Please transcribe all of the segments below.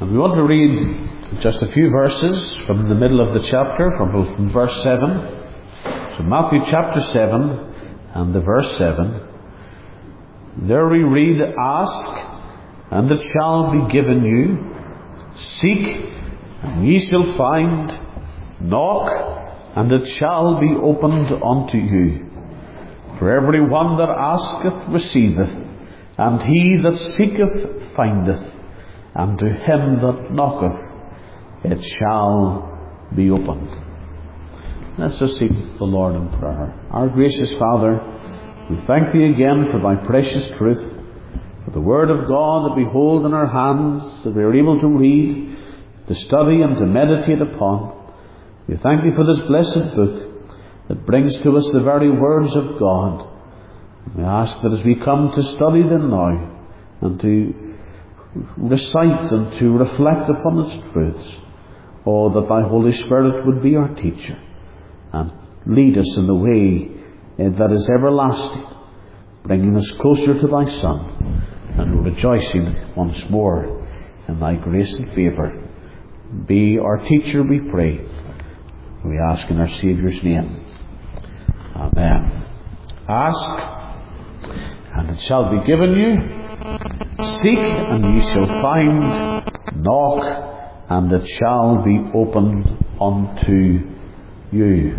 And we want to read just a few verses from the middle of the chapter, from verse 7. So Matthew chapter 7 and the verse 7. There we read, "Ask, and it shall be given you. Seek, and ye shall find. Knock, and it shall be opened unto you. For every one that asketh receiveth, and he that seeketh findeth, and to him that knocketh it shall be opened." Let's just seek the Lord in prayer. Our gracious Father, we thank Thee again for Thy precious truth, for the Word of God that we hold in our hands, that we are able to read, to study and to meditate upon. We thank Thee for this blessed book that brings to us the very words of God. We ask that as we come to study them now, and to recite and to reflect upon its truths, that Thy Holy Spirit would be our teacher and lead us in the way that is everlasting, bringing us closer to Thy Son, and rejoicing once more in Thy grace and favour. Be our teacher, we pray. We ask in our Saviour's name. Amen. Ask, and it shall be given you. Seek, and ye shall find. Knock, and it shall be opened unto you.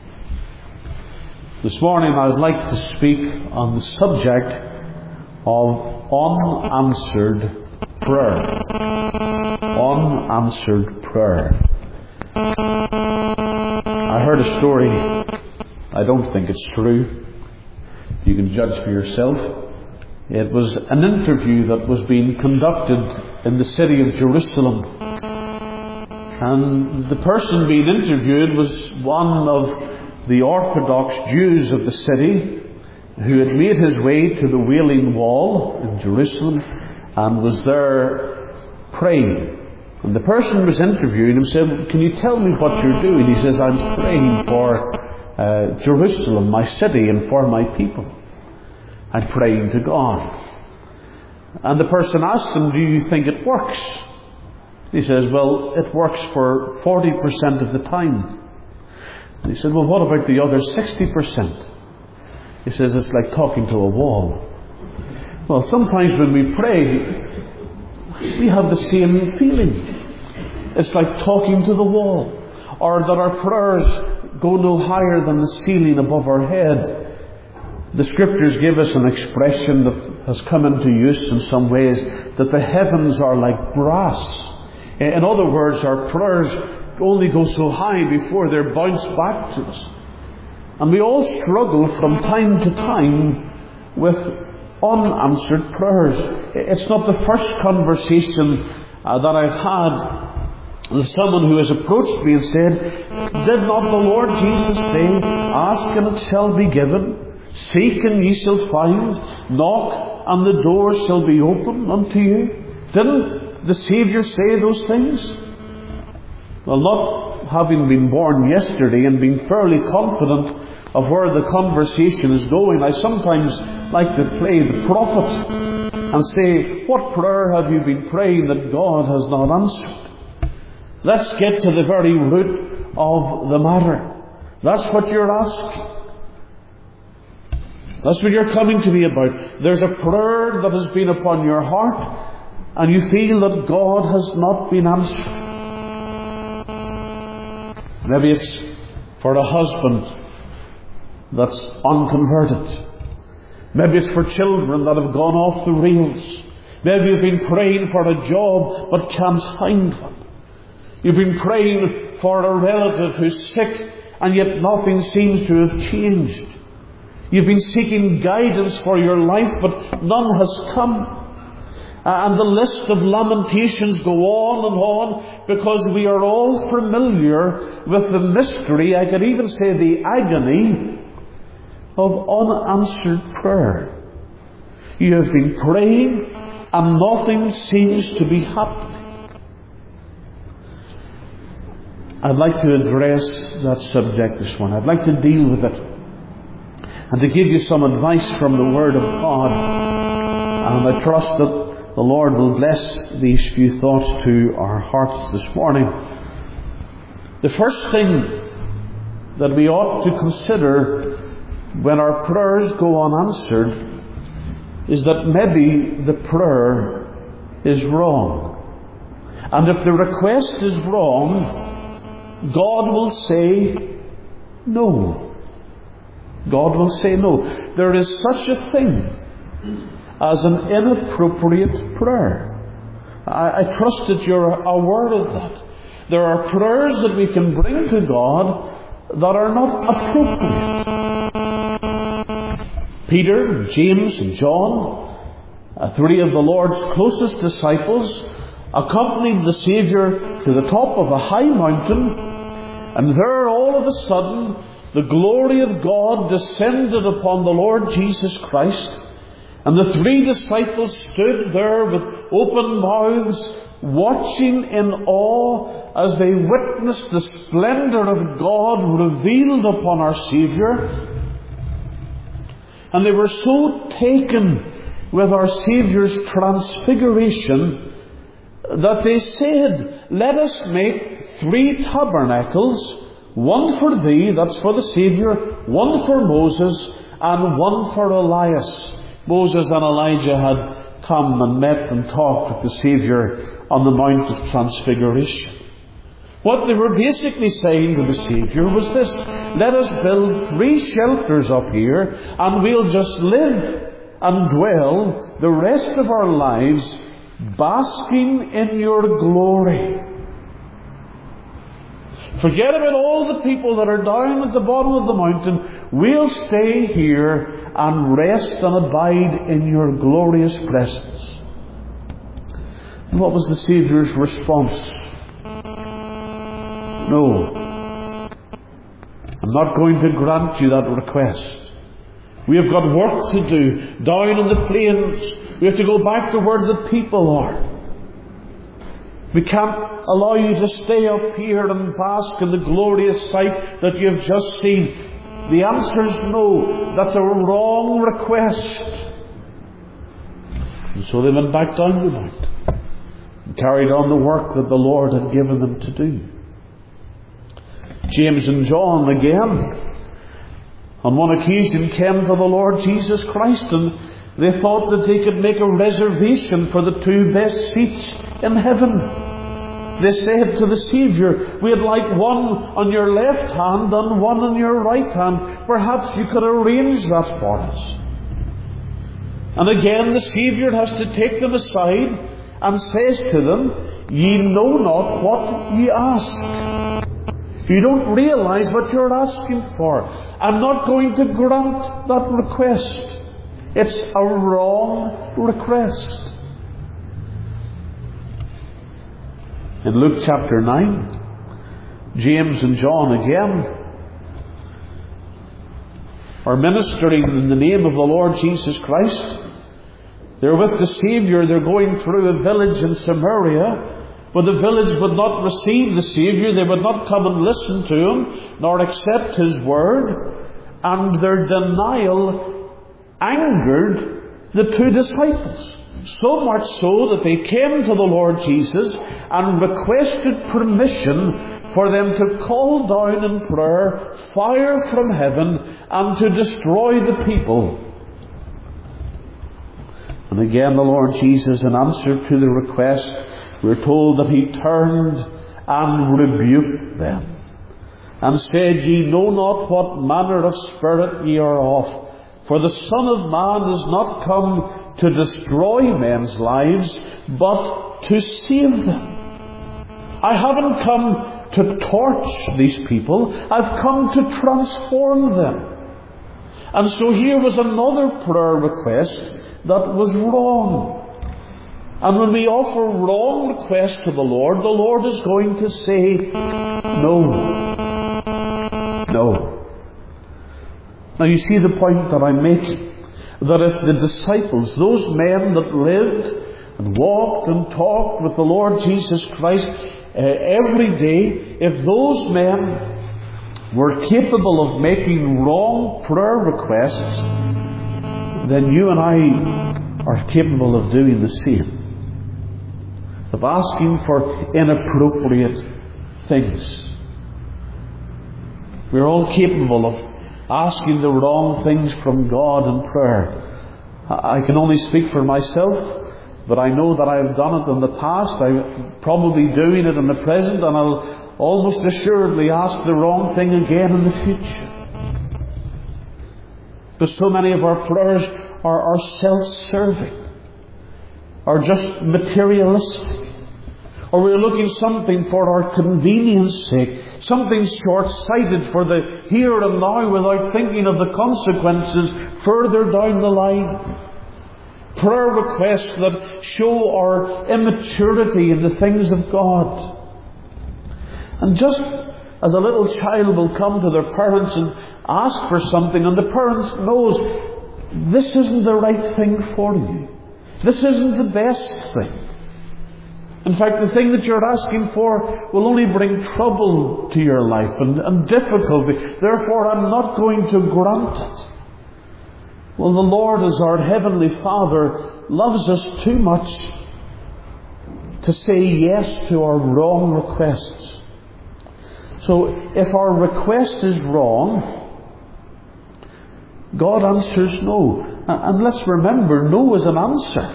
This morning I would like to speak on the subject of unanswered prayer. Unanswered prayer. I heard a story. I don't think it's true. You can judge for yourself. It was an interview that was being conducted in the city of Jerusalem. And the person being interviewed was one of the Orthodox Jews of the city, who had made his way to the Wailing Wall in Jerusalem and was there praying. And the person who was interviewing him said, "Can you tell me what you're doing?" He says, "I'm praying for Jerusalem, my city, and for my people. I'm praying to God." And the person asked him, "Do you think it works?" He says, "Well, it works for 40% of the time." And he said, "Well, what about the other 60%? He says, "It's like talking to a wall." Well, sometimes when we pray, we have the same feeling. It's like talking to the wall, or that our prayers go no higher than the ceiling above our head. The Scriptures give us an expression that has come into use in some ways, that the heavens are like brass. In other words, our prayers only go so high before they're bounced back to us. And we all struggle from time to time with unanswered prayers. It's not the first conversation that I've had with someone who has approached me and said, "Did not the Lord Jesus say, 'Ask and it shall be given, seek and ye shall find, knock and the door shall be opened unto you'? Didn't the Saviour say those things?" Well, not having been born yesterday and being fairly confident of where the conversation is going, I sometimes like to play the prophet and say, "What prayer have you been praying that God has not answered?" Let's get to the very root of the matter. That's what you're asking. That's what you're coming to me about. There's a prayer that has been upon your heart, and you feel that God has not been answered. Maybe it's for a husband that's unconverted. Maybe it's for children that have gone off the rails. Maybe you've been praying for a job but can't find one. You've been praying for a relative who's sick, and yet nothing seems to have changed. You've been seeking guidance for your life, but none has come. And the list of lamentations go on and on, because we are all familiar with the mystery, I could even say the agony, of unanswered prayer. You have been praying and nothing seems to be happening. I'd like to address that subject this morning. I'd like to deal with it and to give you some advice from the Word of God. And I trust that the Lord will bless these few thoughts to our hearts this morning. The first thing that we ought to consider when our prayers go unanswered is that maybe the prayer is wrong. And if the request is wrong, God will say no. God will say no. There is such a thing as an inappropriate prayer. I trust that you're aware of that. There are prayers that we can bring to God that are not appropriate. Peter, James and John, three of the Lord's closest disciples, accompanied the Saviour to the top of a high mountain, and there all of a sudden the glory of God descended upon the Lord Jesus Christ, and the three disciples stood there with open mouths, watching in awe as they witnessed the splendour of God revealed upon our Saviour. And they were so taken with our Saviour's transfiguration that they said, "Let us make 3 tabernacles, one for thee," that's for the Saviour, "one for Moses, and one for Elias." Moses and Elijah had come and met and talked with the Saviour on the Mount of Transfiguration. What they were basically saying to the Saviour was this: let us build 3 shelters up here, and we'll just live and dwell the rest of our lives basking in your glory. Forget about all the people that are down at the bottom of the mountain. We'll stay here and rest and abide in your glorious presence. And what was the Saviour's response? No. I'm not going to grant you that request. We have got work to do down in the plains. We have to go back to where the people are. We can't allow you to stay up here and bask in the glorious sight that you've just seen. The answer is no. That's a wrong request. And so they went back down the mountain and carried on the work that the Lord had given them to do. James and John again, on one occasion, came to the Lord Jesus Christ, and they thought that they could make a reservation for the 2 best seats in heaven. They said to the Saviour, "We'd like one on your left hand and one on your right hand. Perhaps you could arrange that for us." And again the Saviour has to take them aside and says to them, "Ye know not what ye ask. You don't realize what you're asking for. I'm not going to grant that request. It's a wrong request." In Luke chapter 9, James and John again are ministering in the name of the Lord Jesus Christ. They're with the Saviour. They're going through a village in Samaria, but the village would not receive the Saviour. They would not come and listen to Him, nor accept His word. And their denial angered the 2 disciples. So much so that they came to the Lord Jesus and requested permission for them to call down in prayer fire from heaven and to destroy the people. And again the Lord Jesus, in answer to the request, we're told that He turned and rebuked them and said, "Ye know not what manner of spirit ye are of. For the Son of Man is not come to destroy men's lives, but to save them." I haven't come to torch these people. I've come to transform them. And so here was another prayer request that was wrong. And when we offer wrong requests to the Lord is going to say, "No. No." Now you see the point that I'm making. That if the disciples, those men that lived and walked and talked with the Lord Jesus Christ every day, if those men were capable of making wrong prayer requests, then you and I are capable of doing the same. of asking for inappropriate things. We're all capable of asking the wrong things from God in prayer. I can only speak for myself, but I know that I have done it in the past. I'm probably doing it in the present, and I'll almost assuredly ask the wrong thing again in the future. But so many of our prayers are self-serving, are just materialistic, or we're looking something for our convenience sake, something short-sighted for the here and now without thinking of the consequences further down the line. Prayer requests that show our immaturity in the things of God. And just as a little child will come to their parents and ask for something, and the parents knows this isn't the right thing for you. This isn't the best thing. In fact, the thing that you're asking for will only bring trouble to your life and difficulty. Therefore, I'm not going to grant it. Well, the Lord, as our Heavenly Father, loves us too much to say yes to our wrong requests. So, if our request is wrong, God answers no. And let's remember, no is an answer.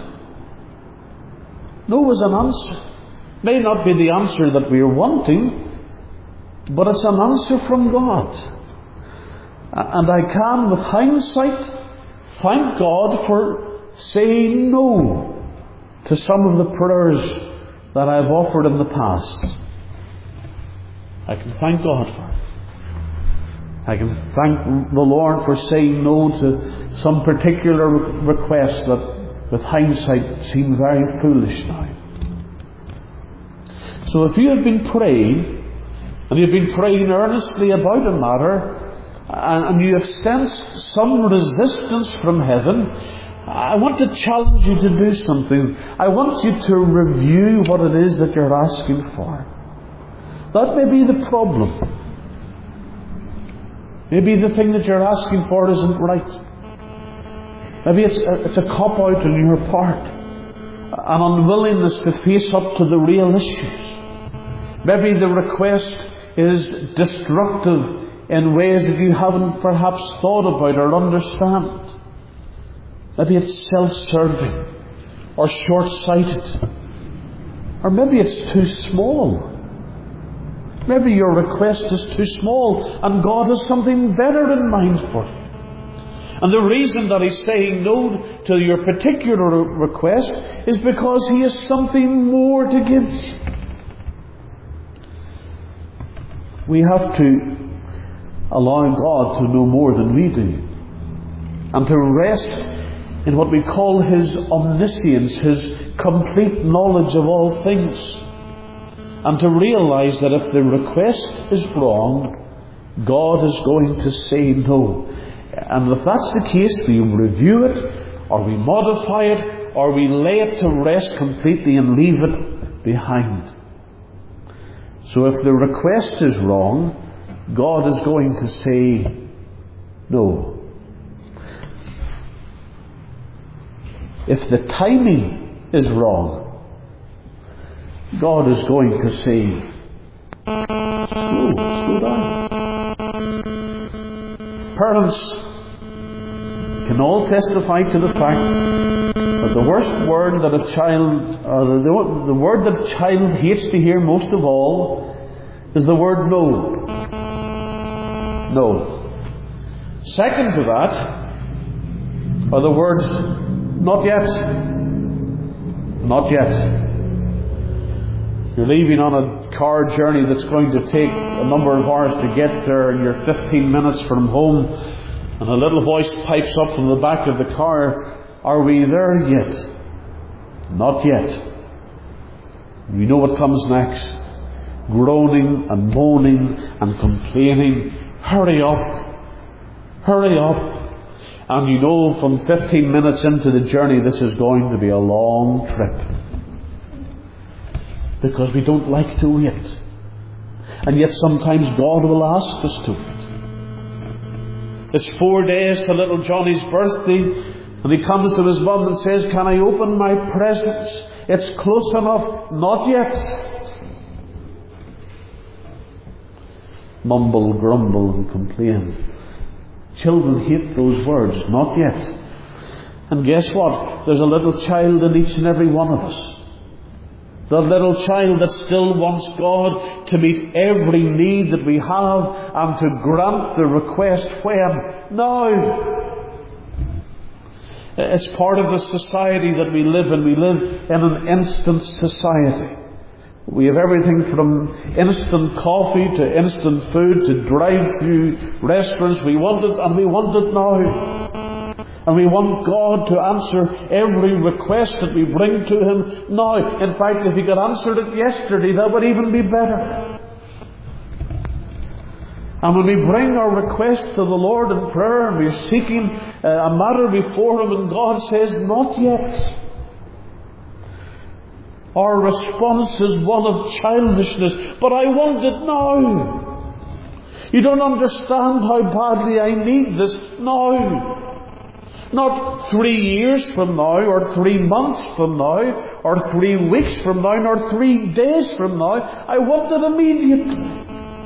No is an answer. May not be the answer that we are wanting, but it's an answer from God. And I can, with hindsight, thank God for saying no to some of the prayers that I've offered in the past. I can thank God for it. I can thank the Lord for saying no to some particular requests that, with hindsight, seem very foolish now. So if you have been praying, and you've been praying earnestly about a matter, and you have sensed some resistance from heaven, I want to challenge you to do something. I want you to review what it is that you're asking for. That may be the problem. Maybe the thing that you're asking for isn't right. Maybe it's a cop-out on your part, an unwillingness to face up to the real issues. Maybe the request is destructive in ways that you haven't perhaps thought about or understand. Maybe it's self-serving or short-sighted. Or maybe it's too small. Maybe your request is too small and God has something better in mind for you. And the reason that He's saying no to your particular request is because He has something more to give you. We have to allow God to know more than we do, and to rest in what we call His omniscience, His complete knowledge of all things, and to realize that if the request is wrong, God is going to say no. And if that's the case, we review it, or we modify it, or we lay it to rest completely and leave it behind. So if the request is wrong, God is going to say no. If the timing is wrong, God is going to say, slow down. Parents can all testify to the fact that the worst word that a child, the word that a child hates to hear most of all, is the word no. No. Second to that are the words not yet. Not yet. You're leaving on a car journey that's going to take a number of hours to get there, and you're 15 minutes from home, and a little voice pipes up from the back of the car, are we there yet? Not yet. You know what comes next. Groaning and moaning and complaining. Hurry up. Hurry up. And you know from 15 minutes into the journey this is going to be a long trip. Because we don't like to wait. And yet sometimes God will ask us to wait. It's 4 days to little Johnny's birthday, and he comes to his mum and says, "Can I open my presents?" It's close enough. Not yet. Mumble, grumble, and complain. Children hate those words. Not yet. And guess what? There's a little child in each and every one of us. The little child that still wants God to meet every need that we have and to grant the request when? Now. It's part of the society that we live in. We live in an instant society. We have everything from instant coffee to instant food to drive-through restaurants. We want it, and we want it now. And we want God to answer every request that we bring to Him now. In fact, if He could answer it yesterday, that would even be better. And when we bring our request to the Lord in prayer and we're seeking a matter before Him and God says, not yet, our response is one of childishness. But I want it now. You don't understand how badly I need this now. Not 3 years from now, or 3 months from now, or 3 weeks from now, nor 3 days from now. I want it immediately.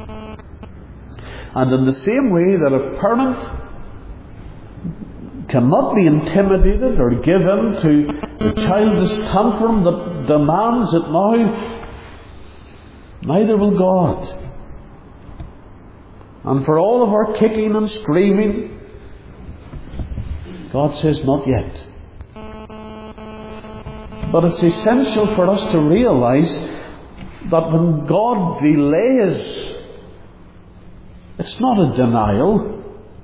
And in the same way that a parent cannot be intimidated or give in to the childish tantrum that demands it now, neither will God. And for all of our kicking and screaming, God says, not yet. But it's essential for us to realize that when God delays, it's not a denial.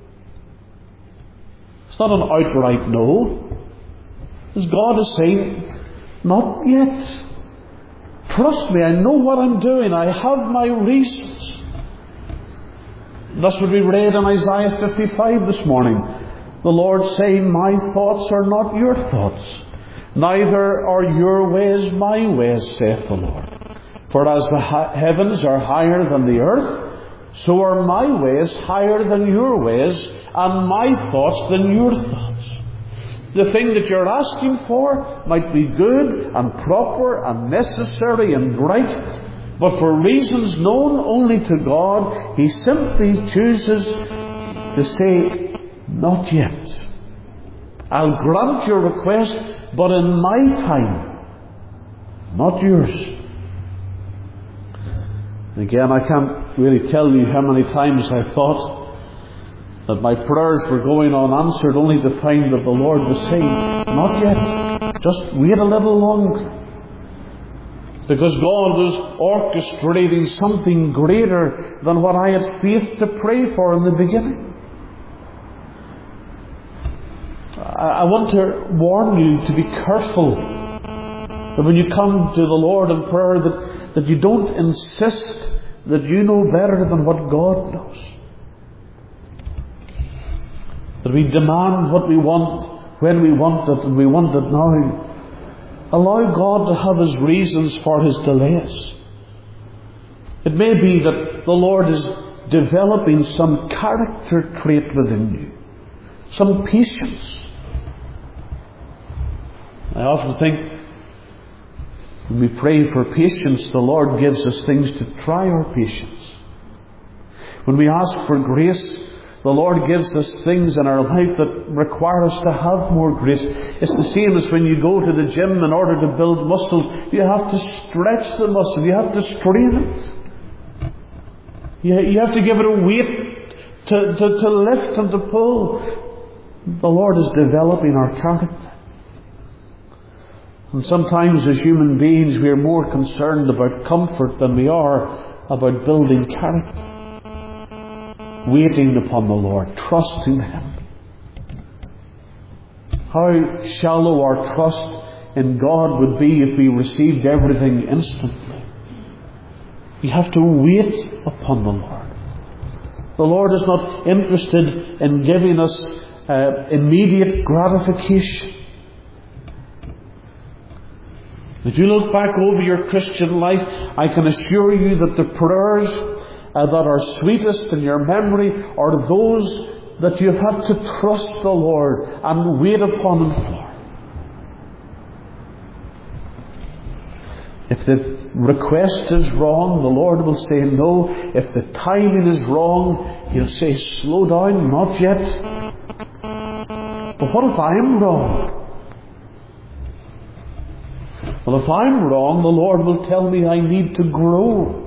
It's not an outright no. As God is saying, not yet. Trust me, I know what I'm doing. I have my reasons. That's what we read in Isaiah 55 this morning. The Lord saying, my thoughts are not your thoughts, neither are your ways my ways, saith the Lord. For as the heavens are higher than the earth, so are my ways higher than your ways, and my thoughts than your thoughts. The thing that you're asking for might be good and proper and necessary and right, but for reasons known only to God, He simply chooses to say, not yet. I'll grant your request, but in my time, not yours. Again, I can't really tell you how many times I thought that my prayers were going unanswered, only to find that the Lord was saying, not yet, just wait a little longer. Because God was orchestrating something greater than what I had faith to pray for in the beginning. I want to warn you to be careful that when you come to the Lord in prayer that you don't insist that you know better than what God knows. That we demand what we want when we want it, and we want it now. Allow God to have His reasons for His delays. It may be that the Lord is developing some character trait within you, some patience. I often think when we pray for patience, the Lord gives us things to try our patience. When we ask for grace, the Lord gives us things in our life that require us to have more grace. It's the same as when you go to the gym in order to build muscles. You have to stretch the muscle. You have to strain it. You have to give it a weight to lift and to pull. The Lord is developing our character. And sometimes as human beings we are more concerned about comfort than we are about building character. Waiting upon the Lord, trusting Him. How shallow our trust in God would be if we received everything instantly. You have to wait upon the Lord. The Lord is not interested in giving us immediate gratification. If you look back over your Christian life, I can assure you that the prayers that are sweetest in your memory are those that you've had to trust the Lord and wait upon Him for. If the request is wrong, the Lord will say no. If the timing is wrong, He'll say, slow down, not yet. But what if I'm wrong? Well, if I'm wrong, the Lord will tell me I need to grow.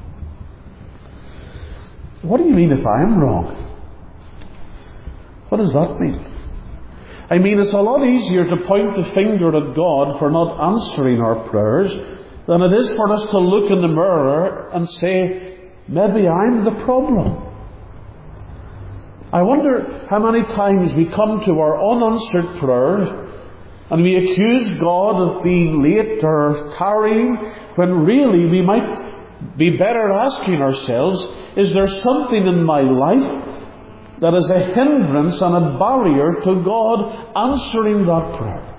What do you mean if I'm wrong? What does that mean? I mean, it's a lot easier to point the finger at God for not answering our prayers than it is for us to look in the mirror and say, maybe I'm the problem. I wonder how many times we come to our unanswered prayers and we accuse God of being late or tarrying, when really we might be better asking ourselves, is there something in my life that is a hindrance and a barrier to God answering that prayer?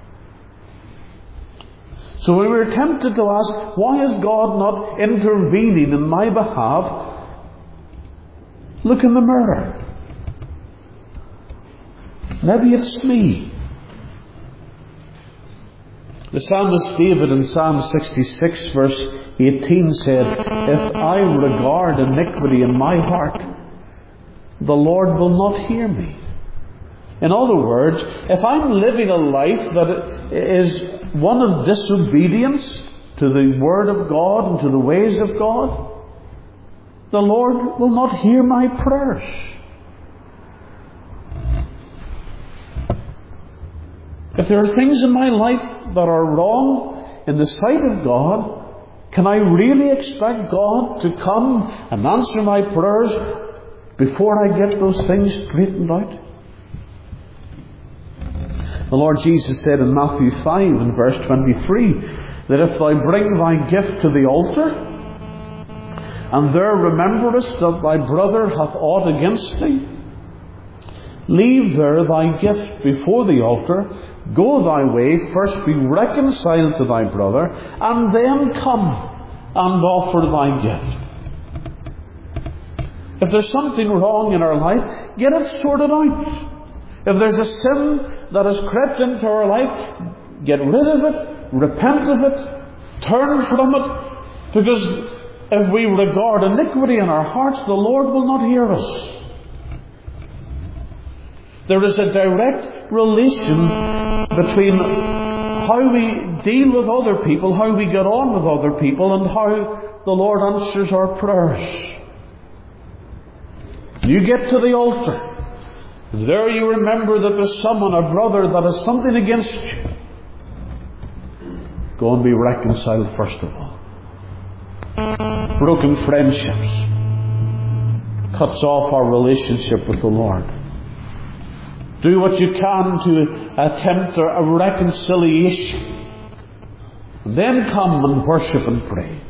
So when we're tempted to ask, why is God not intervening in my behalf? Look in the mirror. Maybe it's me. The psalmist David in Psalm 66 verse 18 said, if I regard iniquity in my heart, the Lord will not hear me. In other words, if I'm living a life that is one of disobedience to the Word of God and to the ways of God, the Lord will not hear my prayers. If there are things in my life that are wrong in the sight of God, can I really expect God to come and answer my prayers before I get those things straightened out? The Lord Jesus said in Matthew 5 and verse 23 that if thou bring thy gift to the altar, and there rememberest that thy brother hath aught against thee, leave there thy gift before the altar, go thy way, first be reconciled to thy brother, and then come and offer thy gift. If there's something wrong in our life, get it sorted out. If there's a sin that has crept into our life, get rid of it, repent of it, turn from it, because if we regard iniquity in our hearts, the Lord will not hear us. There is a direct relation between how we deal with other people, how we get on with other people, and how the Lord answers our prayers. You get to the altar. There you remember that there's someone, a brother, that has something against you. Go and be reconciled first of all. Broken friendships cuts off our relationship with the Lord. Do what you can to attempt a reconciliation. And then come and worship and pray.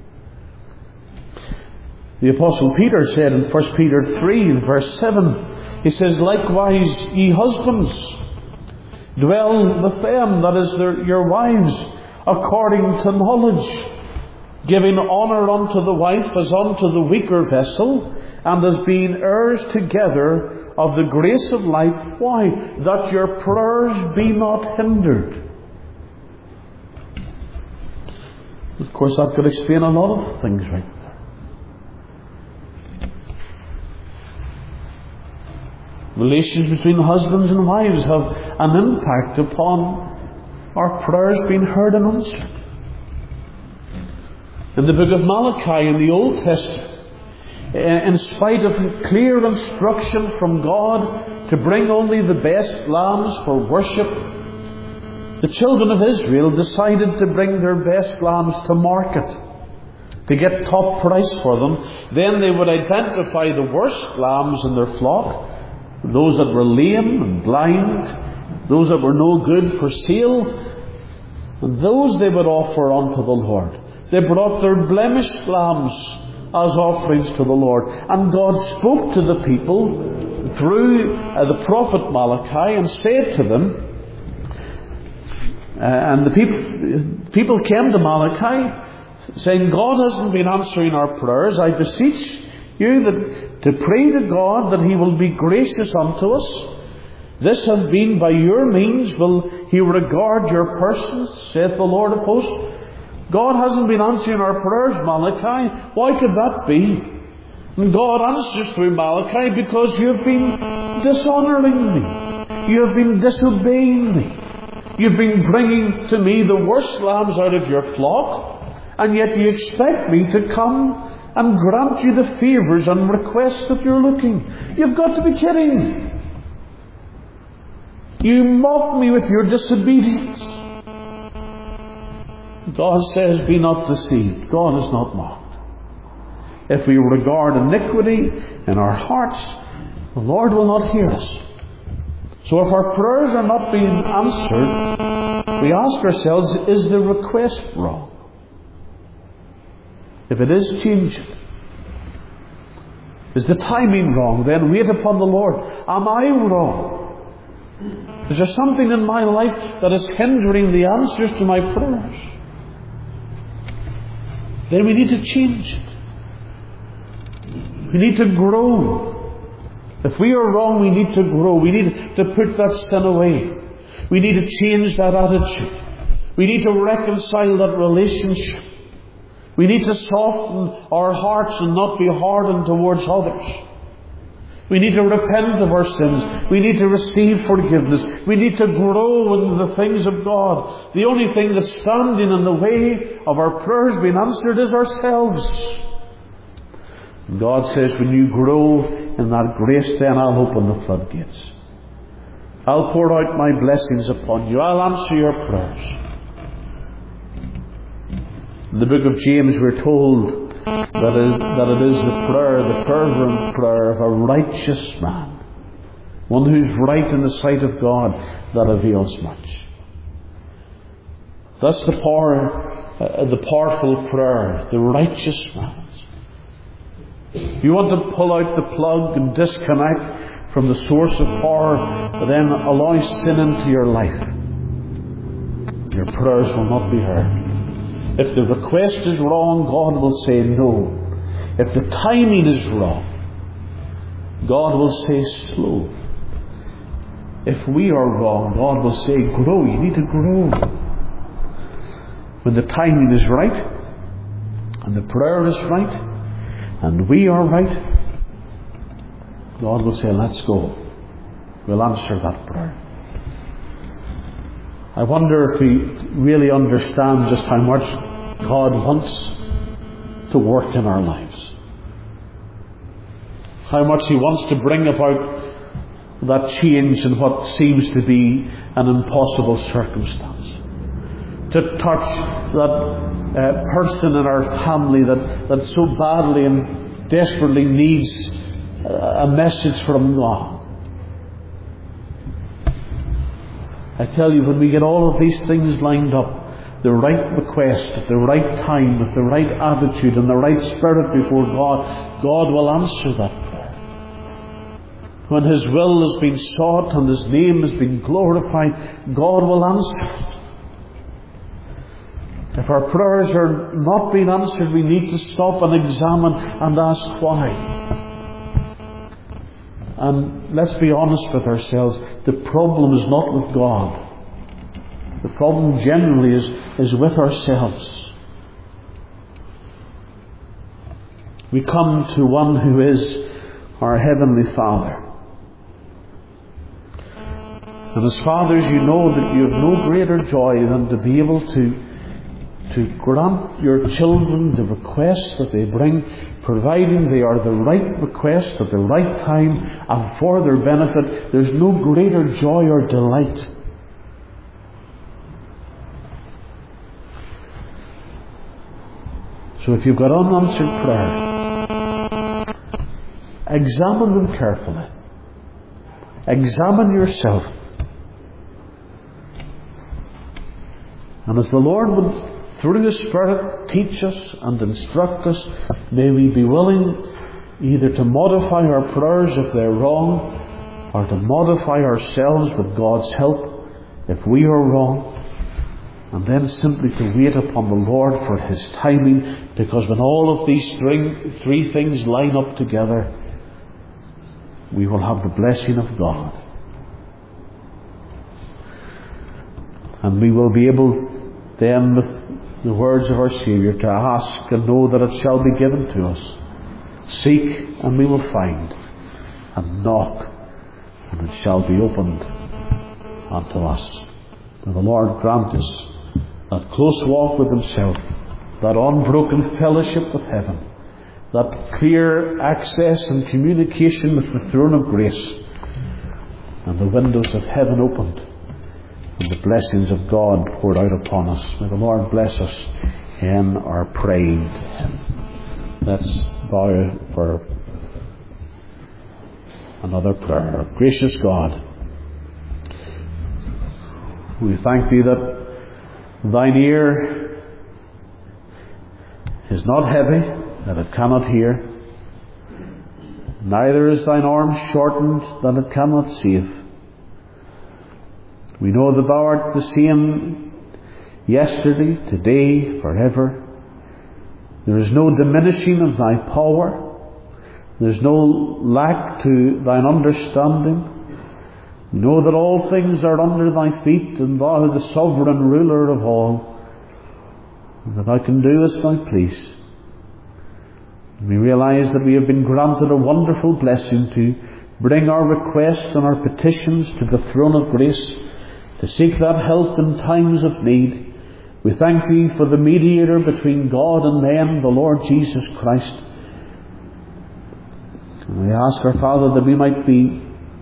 The Apostle Peter said in 1 Peter 3 verse 7, he says, likewise, ye husbands, dwell with them, that is, your wives, according to knowledge, giving honour unto the wife as unto the weaker vessel, and as being heirs together of the grace of life. Why? That your prayers be not hindered. Of course, that could explain a lot of things right there. Relations between husbands and wives have an impact upon our prayers being heard and answered. In the book of Malachi in the Old Testament, in spite of clear instruction from God to bring only the best lambs for worship, the children of Israel decided to bring their best lambs to market to get top price for them. Then they would identify the worst lambs in their flock, those that were lame and blind, those that were no good for sale, and those they would offer unto the Lord. They brought their blemished lambs as offerings to the Lord. And God spoke to the people through the prophet Malachi and said to them, and the people came to Malachi saying, God hasn't been answering our prayers. I beseech you that to pray to God that He will be gracious unto us. This has been by your means will He regard your persons, saith the Lord of hosts. God hasn't been answering our prayers, Malachi. Why could that be? And God answers through Malachi, because you have been dishonouring me. You have been disobeying me. You've been bringing to me the worst lambs out of your flock, and yet you expect me to come and grant you the favours and requests that you're looking. You've got to be kidding. You mock me with your disobedience. God says, be not deceived. God is not mocked. If we regard iniquity in our hearts, the Lord will not hear us. So if our prayers are not being answered, we ask ourselves, is the request wrong? If it is, change it. Is the timing wrong? Then wait upon the Lord. Am I wrong? Is there something in my life that is hindering the answers to my prayers? Then we need to change it. We need to grow. If we are wrong, we need to grow. We need to put that sin away. We need to change that attitude. We need to reconcile that relationship. We need to soften our hearts and not be hardened towards others. We need to repent of our sins. We need to receive forgiveness. We need to grow in the things of God. The only thing that's standing in the way of our prayers being answered is ourselves. God says, when you grow in that grace, then I'll open the floodgates. I'll pour out my blessings upon you. I'll answer your prayers. In the book of James, we're told that it is the prayer, the fervent prayer of a righteous man, one who's right in the sight of God, that avails much. That's the powerful prayer, the righteous man's. If you want to pull out the plug and disconnect from the source of power, then allow sin into your life, your prayers will not be heard. If the request is wrong, God will say no. If the timing is wrong, God will say slow. If we are wrong, God will say grow. You need to grow. When the timing is right, and the prayer is right, and we are right, God will say, let's go. We'll answer that prayer. I wonder if we really understand just how much God wants to work in our lives. How much He wants to bring about that change in what seems to be an impossible circumstance. To touch that person in our family that so badly and desperately needs a message from God. I tell you, when we get all of these things lined up, the right request, at the right time, with the right attitude and the right spirit before God, God will answer that prayer. When His will has been sought and His name has been glorified, God will answer it. If our prayers are not being answered, we need to stop and examine and ask why. And let's be honest with ourselves, the problem is not with God. The problem generally is with ourselves. We come to one who is our Heavenly Father. And as fathers, you know that you have no greater joy than to be able to grant your children the requests that they bring, providing they are the right request at the right time and for their benefit. There's no greater joy or delight. So if you've got unanswered prayers, examine them carefully. Examine yourself. And as the Lord would, through His Spirit, teach us and instruct us, may we be willing either to modify our prayers if they're wrong, or to modify ourselves with God's help if we are wrong, and then simply to wait upon the Lord for His timing, because when all of these three things line up together, we will have the blessing of God. And we will be able then, with the words of our Saviour, to ask and know that it shall be given to us. Seek and we will find, and knock and it shall be opened unto us. May the Lord grant us that close walk with Himself, that unbroken fellowship with heaven, that clear access and communication with the throne of grace, and the windows of heaven opened, and the blessings of God poured out upon us. May the Lord bless us in our praying to Him. Let's bow for another prayer. Gracious God, we thank Thee that Thine ear is not heavy, that it cannot hear, neither is Thine arm shortened, that it cannot save. We know that Thou art the same yesterday, today, forever. There is no diminishing of Thy power. There is no lack to Thine understanding. We know that all things are under Thy feet, and Thou art the sovereign ruler of all, and that Thou can do as Thou please. We realize that we have been granted a wonderful blessing to bring our requests and our petitions to the throne of grace, to seek that help in times of need. We thank Thee for the mediator between God and men, the Lord Jesus Christ. And we ask our Father that we might be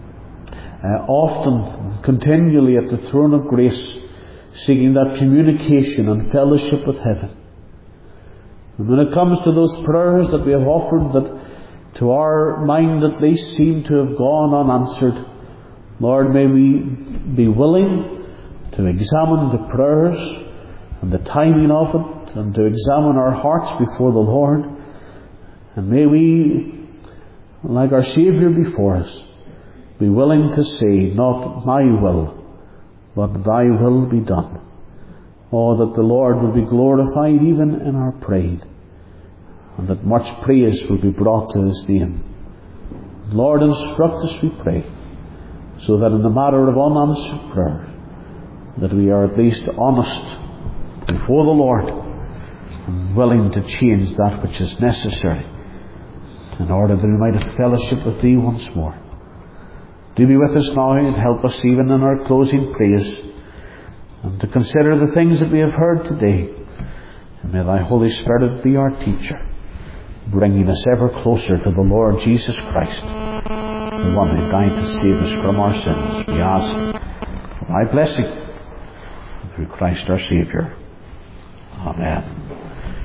often, continually at the throne of grace, seeking that communication and fellowship with heaven. And when it comes to those prayers that we have offered that to our mind at least seem to have gone unanswered, Lord, may we be willing to examine the prayers and the timing of it, and to examine our hearts before the Lord. And may we, like our Saviour before us, be willing to say, not my will, but Thy will be done. Oh, that the Lord will be glorified even in our praying, and that much praise will be brought to His name. Lord, instruct us, we pray, so that in the matter of unanswered prayer, that we are at least honest before the Lord and willing to change that which is necessary in order that we might have fellowship with Thee once more. Do be with us now and help us even in our closing praise, and to consider the things that we have heard today. And may Thy Holy Spirit be our teacher, bringing us ever closer to the Lord Jesus Christ, the one who died to save us from our sins. We ask for Thy blessing through Christ our Saviour. Amen.